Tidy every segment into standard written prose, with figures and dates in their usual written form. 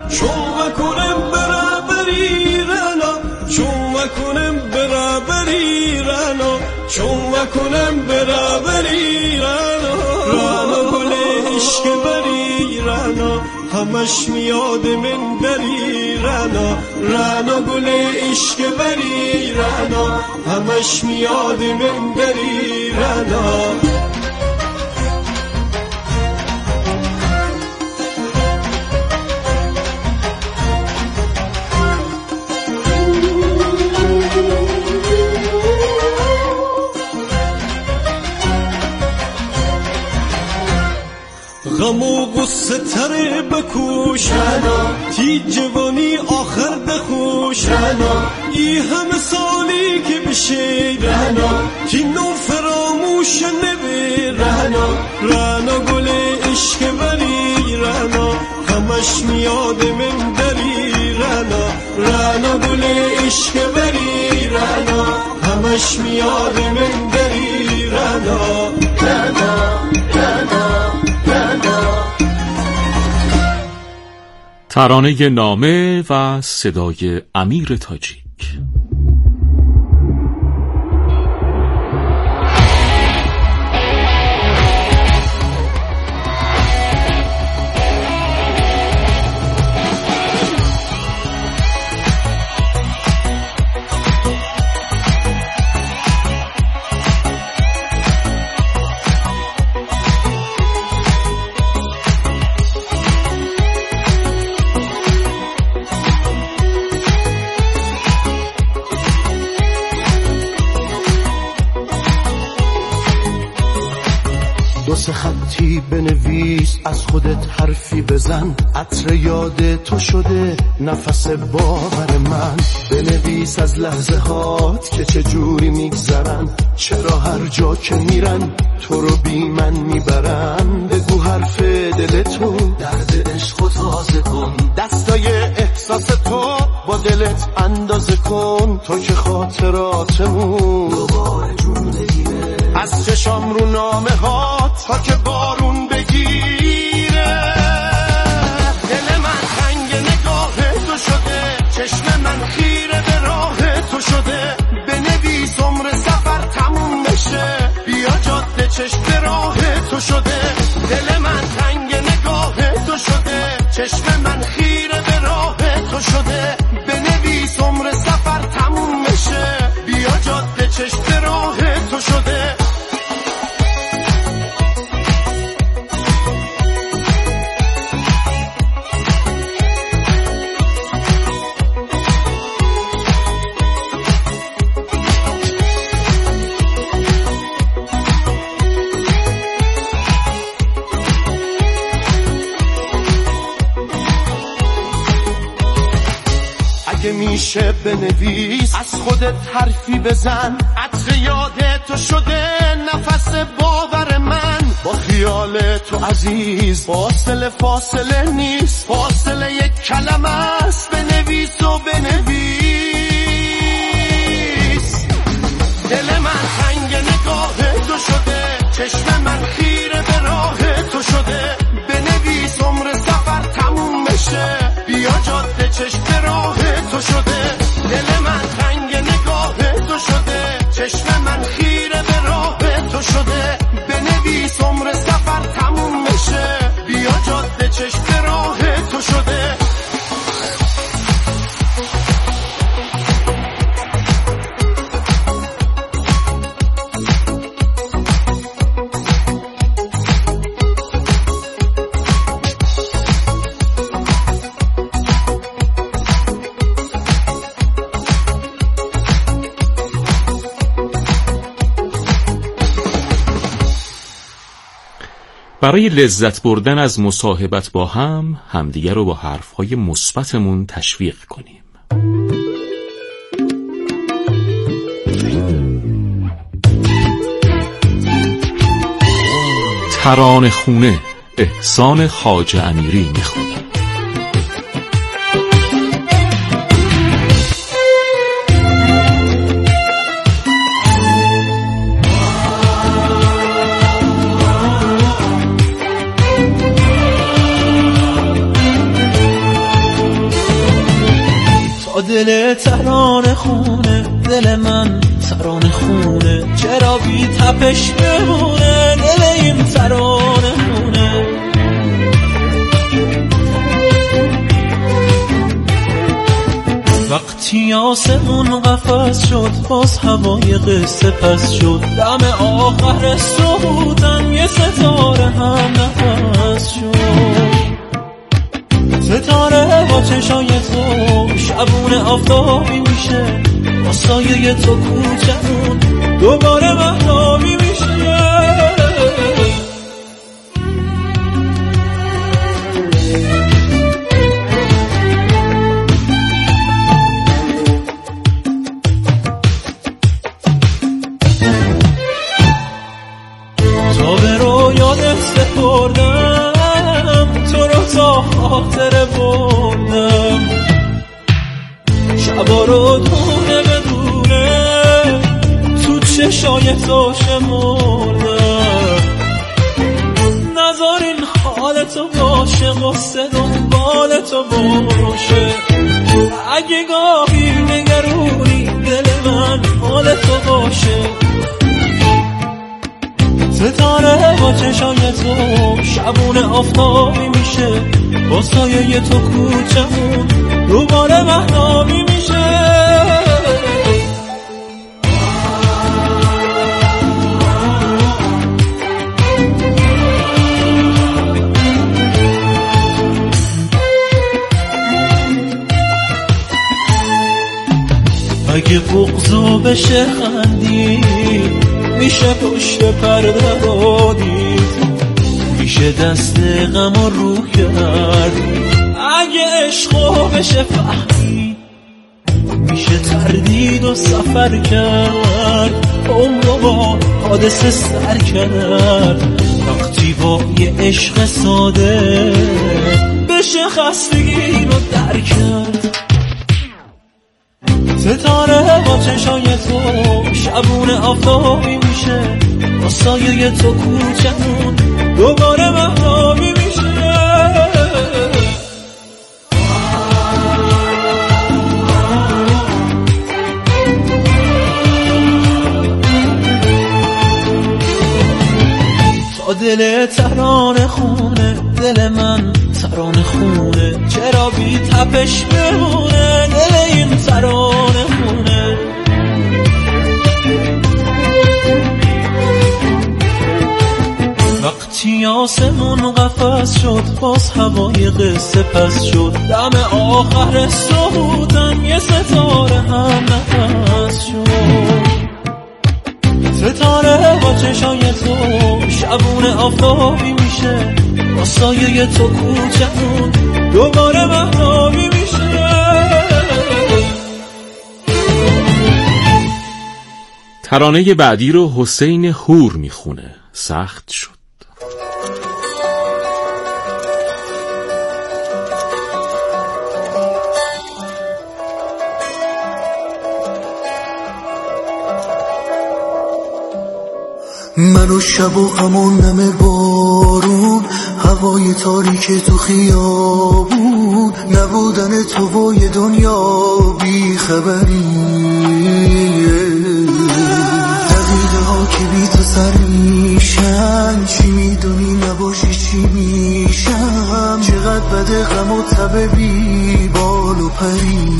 چون وکنم برابری رنا چون وکنم برابری رنا چون وکنم برابری رنا رنا گل عشق بری رنا همش میاد من بری رنا رنا گل عشق بری رنا همش میاد من بری رنا غم و غصه تره بکوش تی جوانی آخر دخوش ای همه سالی که بشه تی نو فراموش نبی رنا گل عشق بری رنا همش میاد من دری رنا گل عشق بری رنا همش میاد من دری رنا ترانه نامه و صدای امیر تاجیک. دو سه خطی بنویس از خودت حرفی بزن عطر یاد تو شده نفس باور من بنویس از لحظه هات که چه جوری میگذرن چرا هر جا که میرن تو رو بی من میبرن بگو حرف دل تو درد عشق تازه کن دستای احساس تو با دلت اندازه کن تو که خاطراتمون دوباره جون بگیره از چشام رو نامه ها تا که بارون بگیره دل من تنگ نگاه تو شده چشم من خیره به راه تو شده بنویس عمر سفر تموم بشه بیا جاده چشم به راه تو شده دل من تنگ نگاه تو شده چشم من خیره به راه تو شده بنویس عمر سفر تموم بشه بیا جاده چشم به راه تو شده اگه میشه بنویس از خودت حرفی بزن عطر یاد تو شده نفس باور من با خیال تو عزیز فاصله نیست فاصله یک کلمه است بنویس و بنویس دل من تنگ نگاه تو شده چشم من خیره به راه تو شده بنویس عمر سفر تموم بشه بیا جاده چشم به راه تو شده دل من تنگ نگاه تو شده چشم من خیره به راه تو شده بنویس عمر سفر تموم بشه بیا جاده چشم به راه تو شده برای لذت بردن از مصاحبت با همدیگر رو با حرفهای مثبتمون تشویق کنیم. ترانه خونه احسان خواجه امیری میخونه. دل ترانه خونه، دل من ترانه خونه، چرا بی تپش بمونه دل این ترانه خونه. وقتی آسمون قفس شد باز هوای قصه پس شد، دم آخر سکوتم یه ستاره هم نفس شد. ستاره با چشای تو شبونه آفتابی میشه، با سایه تو کوچمون دوباره مهتابی میشه. تا به رویات سپردم تو رو تا خاطره بردم، شبا رو دونه بدونه تو چشای تو شمردم. نذار این حال تو باشه قصه دنبال تو باشه، اگه گاهی نگرونی دل من حال تو باشه. ستاره با چشای تو شبونه آفتابی میشه، با سایه تو کوچمون دوباره مهتابی میشه. اگه بغضو بشه خندی میشه پشت پرده رو دید، میشه دست غم و روح کردی. اگه عشقو بشه فهمید میشه تردید و سفر کرد، عمرو با حادثه سر کرد. وقتی با یه عشق ساده بشه خستگی رو در کرد. ستاره با چشای تو شبونه آفتابی میشه، با سایه تو کوچمون دوباره مهتابی میشه. تا دل ترانه خونه، دل من ترانه خونه، چرا بی تپش بمونه دل این ترانه خونه. وقتی آسمون قفس شد باز هوای قصه پس شد، دم آخر سکوتم یه ستاره هم نفس شد. ستاره با چشای تو شبونه آفتابی میشه، با سایه تو کوچمون دوباره مهتابی میشه. ترانه بعدی رو حسین هور میخونه. سخت شد. من و شب و همون نم بارون، هوای تاریک تو خیابون، نبودن تو و یه دنیا بی خبری. دقیقه ها که بی تو سر میشن، چی میدونی نباشی چی میشم. چقدر بده غم و تب بی بال و پری.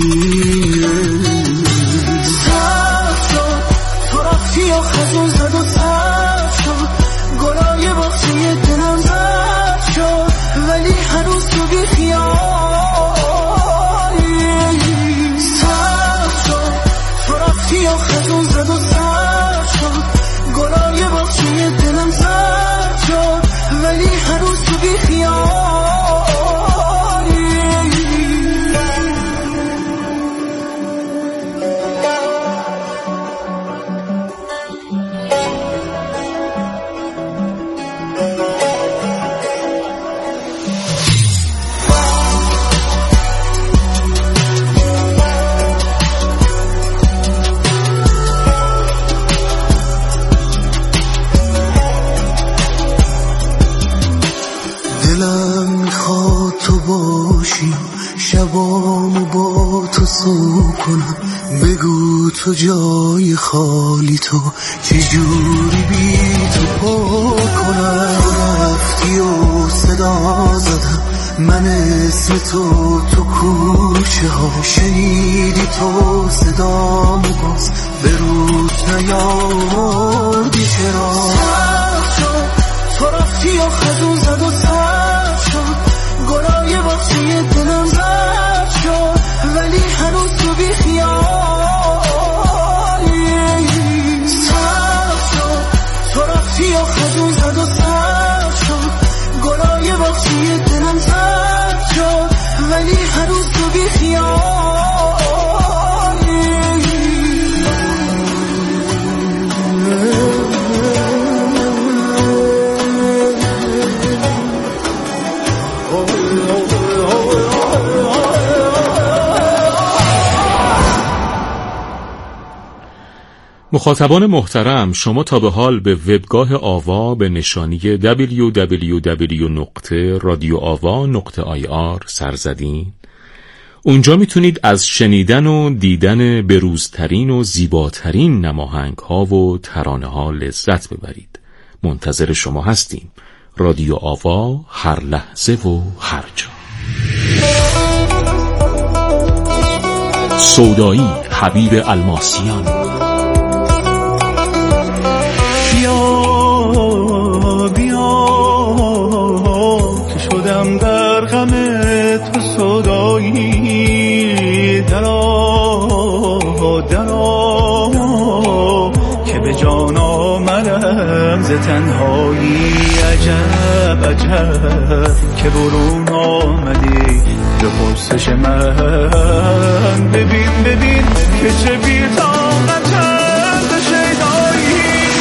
یا خزون زد و تب شد، گلای باختی دلم زد شد، ولی هنوز تو بی خیالی. سب شد تو رفتی یا خزون زد و تب شد، گلای باختی دلم زد شد، ولی هنوز تو بی خیالی. تو سو کنم، بگو تو جای خالی تو چجوری بی تو پر کنم. رفتی و صدا زدم من اسم تو کوچه ها، شنیدی تو صدامو باز به روت نیاوردی چرا. سخت شد تو رفتی و خزون زد و سخت شد، گلای باغچه دلم زد شد، ولی هنوز تو بی خیالی. سخت شد تو رفتی و خزون زد و سخت شد، گلای باغچه دلم زد شد، ولی هنوز تو بی خیالی. مخاطبان محترم، شما تا به حال به وبگاه آوا به نشانی www.radioava.ir سر زدین؟ اونجا میتونید از شنیدن و دیدن بروزترین و زیباترین نماهنگ ها و ترانه ها لذت ببرید. منتظر شما هستیم. رادیو آوا، هر لحظه و هر جا. سودایی، حبیب الماسیان. که شدم در غم تو سودایی، درا که به جان آمدم ز تنهایی. عجب عجب که برون آمدی به پرسش من، ببین ببین که چه بی طاقتم به شیدایی.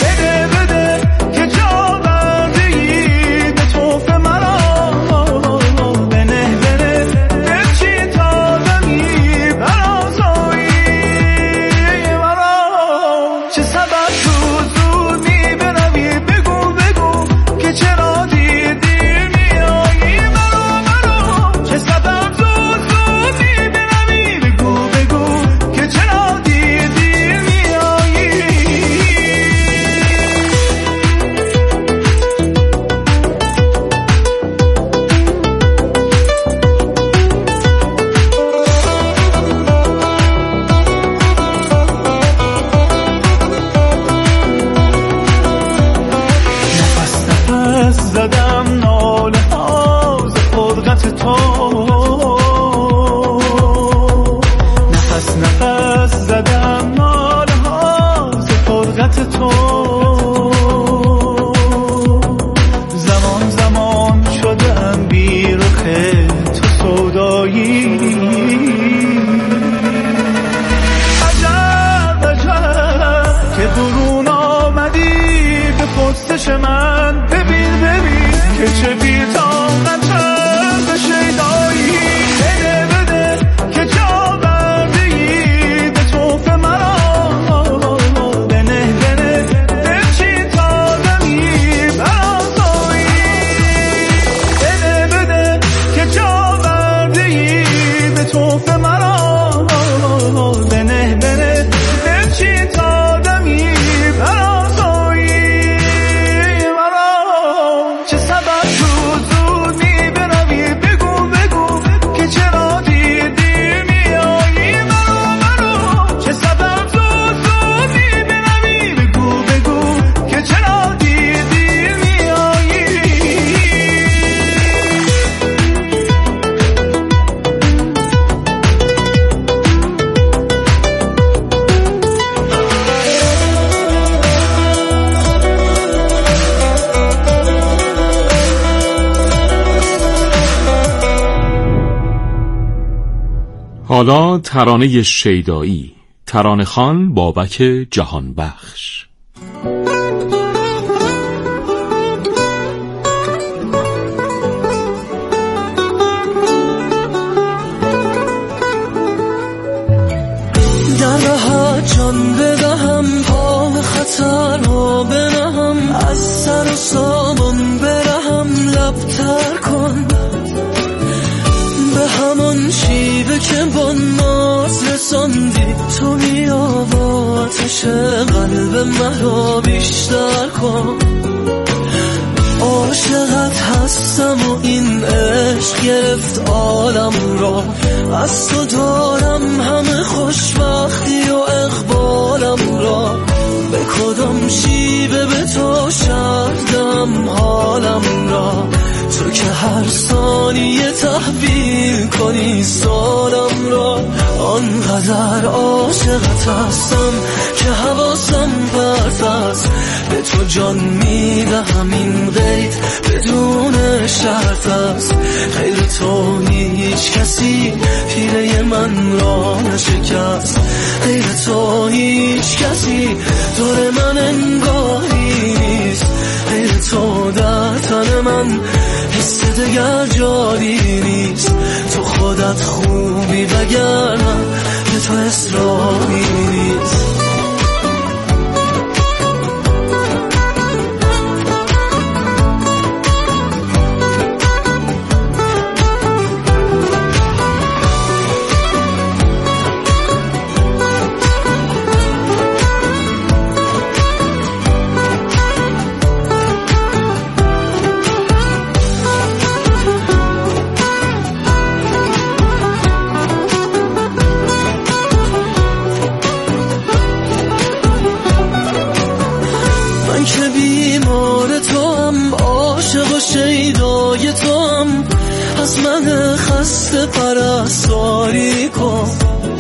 حالا ترانه شیدایی، ترانه خوان بابک جهانبخش. در راحت جان بدهم، پا به خطر را بنهم، از سر و سامان برهم، لبتر کن به همان شیوه که با ناز مرا بیشتر کن. عاشقت هستم و این عشق گرفت عالم را، از تو دارم همه خوشبختی و اقبالم را. به کدام شیوه به تو شردم حالم را، تو که هر ثانیه تحویل کنی سالم را. آنقدر عاشقت هستم که حواسم پرت است، به تو جان میدهم این قید بدون شرط است. غیر تو هیچ کسی پیله من را نشکست، غیر تو هیچ کسی دور من انگاری نیست. غیر تو در تن من حس دگر جاری نیست. تو خودت خوبی وگرنه به تو اصراری نیست. شیدای تو هم از من خسته پرستاری کن.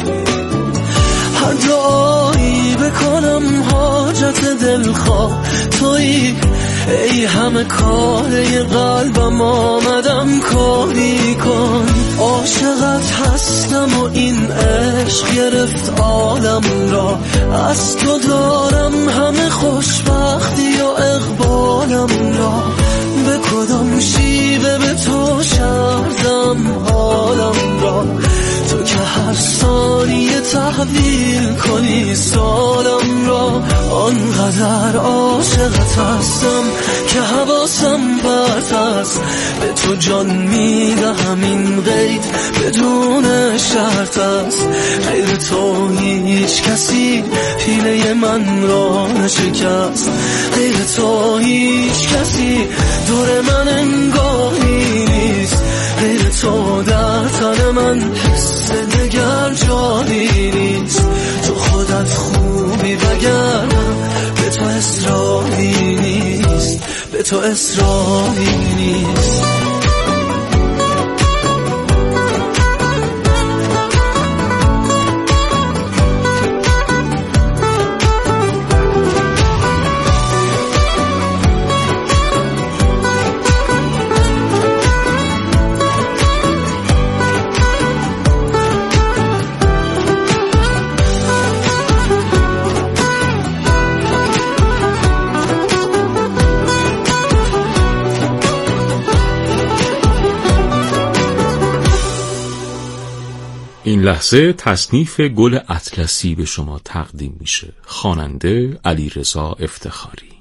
هر دعایی بکنم حاجت دلخواه تویی، ای همه کاره قلبم آمدم کاری کن. عاشقت هستم و این عشق گرفت عالم را، از تو دارم همه خوشبختی و اقبالم را. به کدام شیوه به تو شردم حالم را، تو که هر ثانیه تحویل کنی سالم را. آنقدر عاشقت هستم که حواسم پرت است، به تو جان میدهم این قید بدون شرط است. غیر تو هیچ کسی پیله من را نشکست، غیر تو هیچ کسی دور من انگاری نیست. غیر تو در تن من حس دگر جاری نیست. تو خودت خوبی وگرنه به تو اصراری نیست، به تو اصراری نیست. این لحظه تصنیف گل اطلسی به شما تقدیم میشه. خواننده علیرضا افتخاری.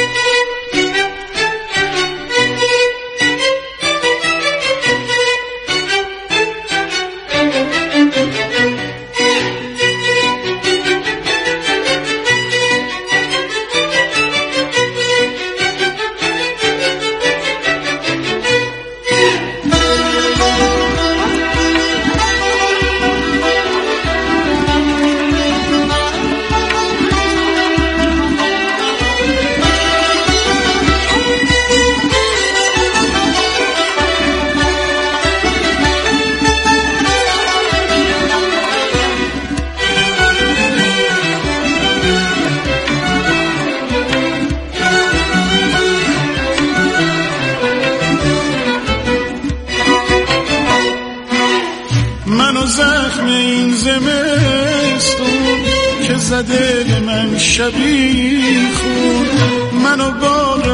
منو زخم این زمستون که زده به من شبیخون، منو باغ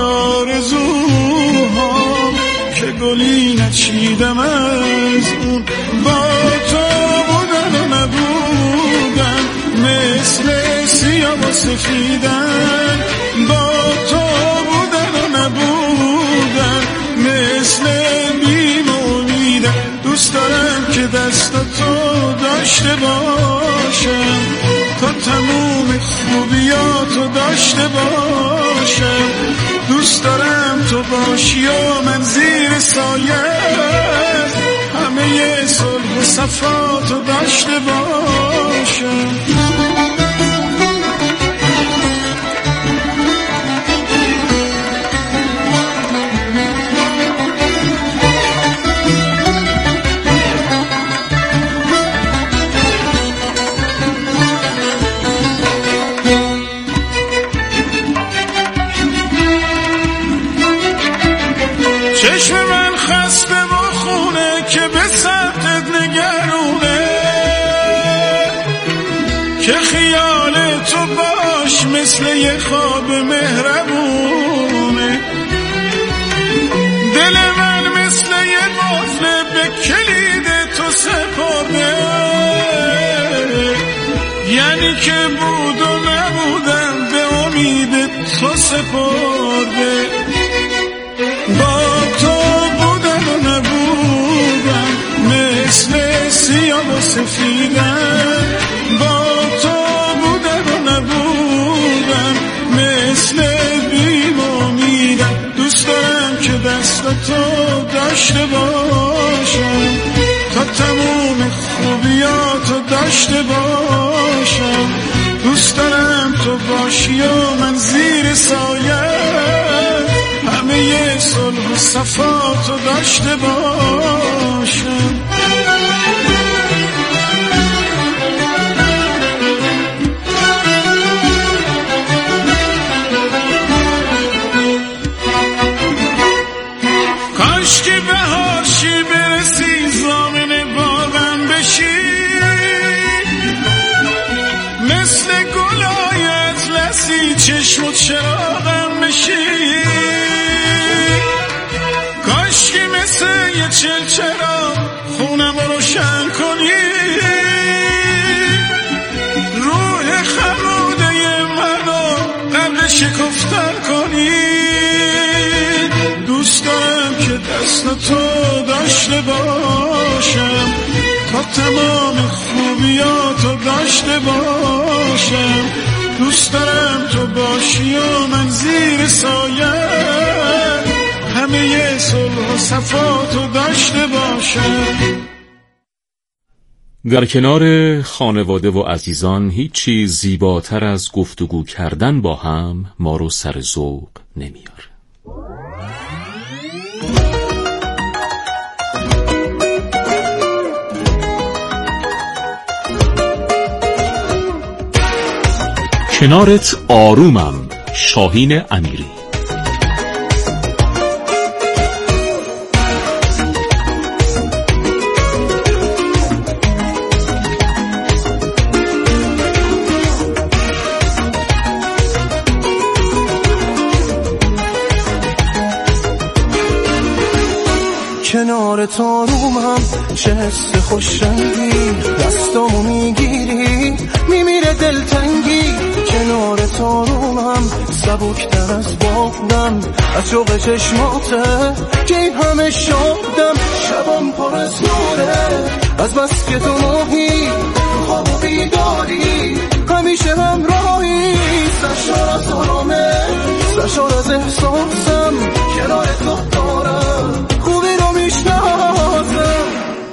آرزوها که گلی نچیدم از اون. با تو بودن و نبودن مثل سیاه و سفیدن، با تو بودن و نبودن مثل بیم و امیدن. دوست دارم که دست تو داشته باشم تا تموم خوبیاتو داشته باشم. دوست دارم تو باشی و من زیر سایه همه صلح و صفاتو داشته باشم. چشم من خسته و خونه که به سمتت نگرونه، که خیال تو باش مثل یه خواب مهربونه. دل من مثل یه قفل به کلید تو سپرده، یعنی که بود و نبودم به امید تو سپرده. با تو بودم و نبودم مثل سیاه و سفیدم. با تو بودم و نبودم مثل بیم و امیدم. دوست دارم که دستاتو داشته باشم، تا تموم خوبیاتو داشته باشم. دوست دارم تو باشی و من زیر سایه همه صلح و صفاتو داشته باشم. کاش که بهار شی برسی زامن باغم بشی، مثل گلای اطلسی چشم و چراغم بشی. کاش که مثل یه چلچراغ خونم رو روشن کنی، روح خموده منو قبل شکفتن کنی. دوست دارم که دستاتو داشته باشم، تا تمام خوبیاتو داشته باشم. دوست دارم تو باشی و من زیر سایه همه صلح و صفاتو داشته باشم. در کنار خانواده و عزیزان هیچ چیز زیباتر از گفتگو کردن با هم ما رو سر ذوق نمیاره. کنارت آرومم، شاهین امیری. کنارت آرومم، چه حس خوشنگی دستامو میگیری میمیره دلتنگی. کنارت آرومم، سبکتر از بادم، از شوق چشماته که این همه شادم. شبم پر از نوره از بس که تو ماهی، خواب و بیداری همیشه همراهی. سرشار از آرامه، سرشار از احساسم، کنارت تو دارم خوبی رو میشناسم.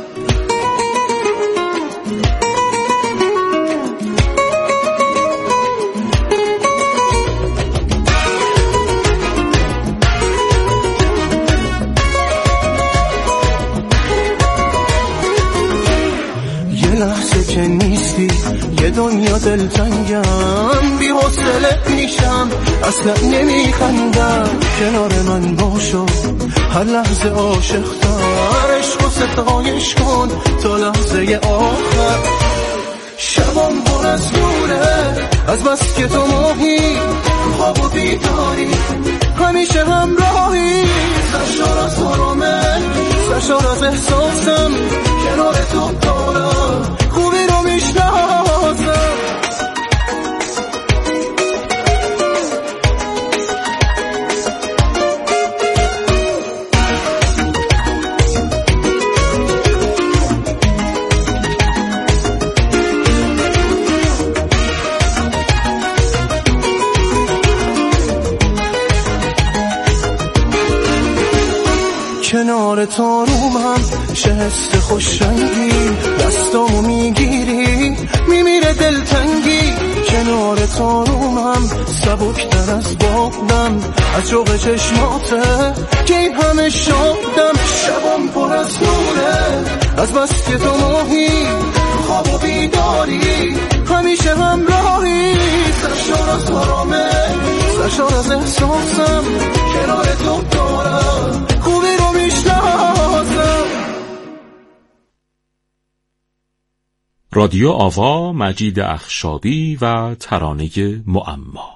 لحظه که نیستی یه دنیا دلتنگم، بی حوصله میشم اصلا نمیخندم. کنار من باشو هر لحظه عاشق‌تر، عشق و ستایش کن تا لحظه آخر. شبم پر از نوره از بس که تو ماهی، خواب و بیداری همیشه همراهی. سرشار از آرامه، سرشار از احساسم، کنار تو دارم خوبی رو میشناسم. کنار تو رومم شهست خوشنگی دستامو میگیری میمیره دلتنگی کنار تو رومم سبکتر از بادم از شوق چشماته که این همه شادم شبم پر از نوره از بس که تو ماهی خواب و بیداری همیشه همراهی سرشار از آرامه سرشار از احساسم کنار تو دارم خوبی رو میشناسم. رادیو آوا، مجید اخشابی و ترانه معما.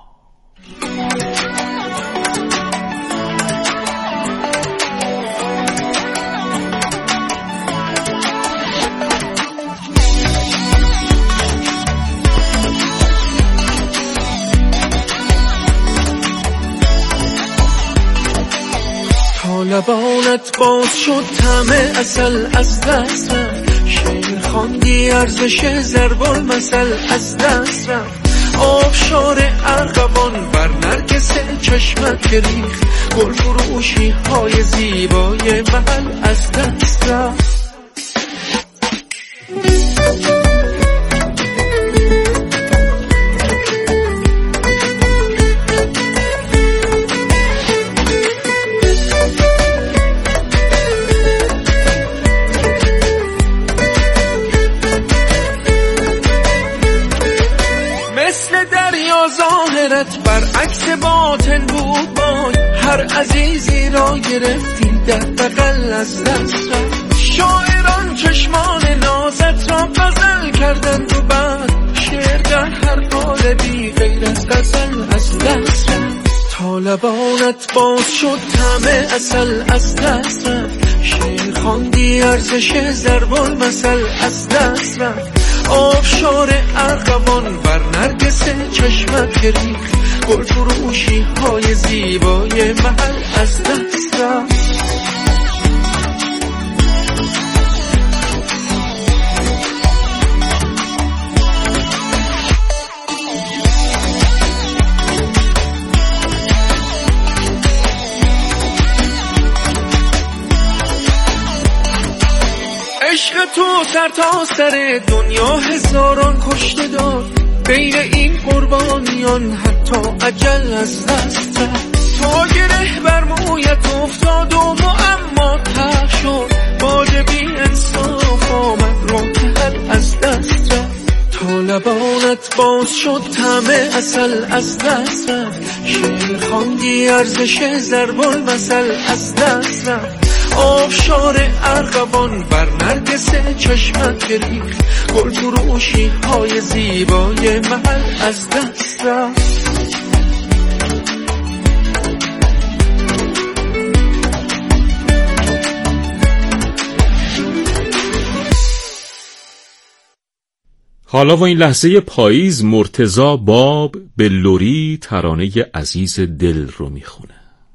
لبانت باز شد طعم عسل از دست رفت شعر خواندی ارزش ضرب المثل از دست رفت آبشار ارغوان بر نرگس چشمت گریخت گل فروشی های زیبای محل از دست رفت برعکس باطن بود بای هر عزیزی را گرفتی در بغل از دست رفت شاعران چشمان نازت را غزل کردند و بعد شعر در هر قالبی غیر از غزل از دست رفت تا لبانت باز شد طعم عسل از دست رفت شعر خواندی ارزش ضرب المثل از دست رفت آبشار ارغوان بر نرگس چشمت گریخت گل فروشی های زیبای محل از دست رفت عشق تو سر تا سر دنیا هزاران کشته داد بین این قربانیان حتی اجل از دست رفت تا گره بر مویت افتاد و معما ته شد باد بی انصاف آمد راه حل از دست رفت تا لبانت باز شد طعم عسل از دست رفت شعر خواندی ارزش ضرب المثل از دست رفت آبشار ارغوان بر نرگس چشمت گریخت گل فروشی های زیبای محل از دست رفت حالا و این لحظه پاییز مرتضی باب به لوری ترانه عزیز دل رو میخونه.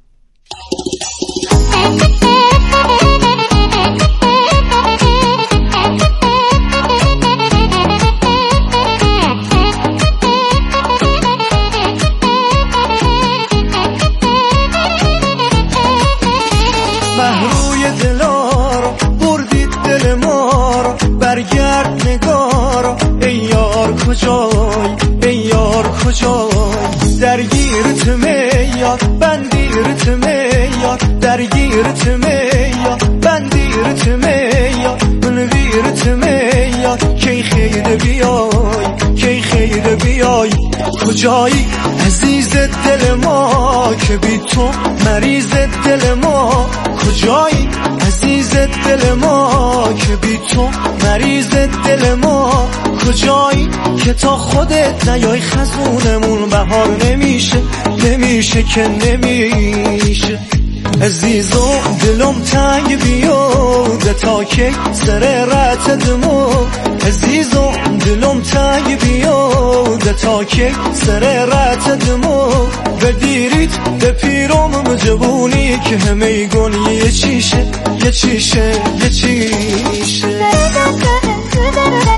محروی دلار بردید دل ما را برگرد نگار ای یار کجای ای یار کجای درگیرت میاد بندیرت میاد درگیرت میاد بندیرت میاد منویرت میاد کی خیر بیای کی خیر بیای کجایی عزیز دل ما که بی تو مریض دل ما کجایی عزیز دل ما که بی تو مریض دل ما کجایی که تا خودت نیای خزونمون بهار نمیشه نمیشه که نمیشه عزیزو دلم تنگ بیاد تا که سر رت دمو عزیزو دلم تنگ بیاد تا که سر رت دمو بدیرید به پیرام جوونی که همه گل یه چیشه یه چیشه یه چیشه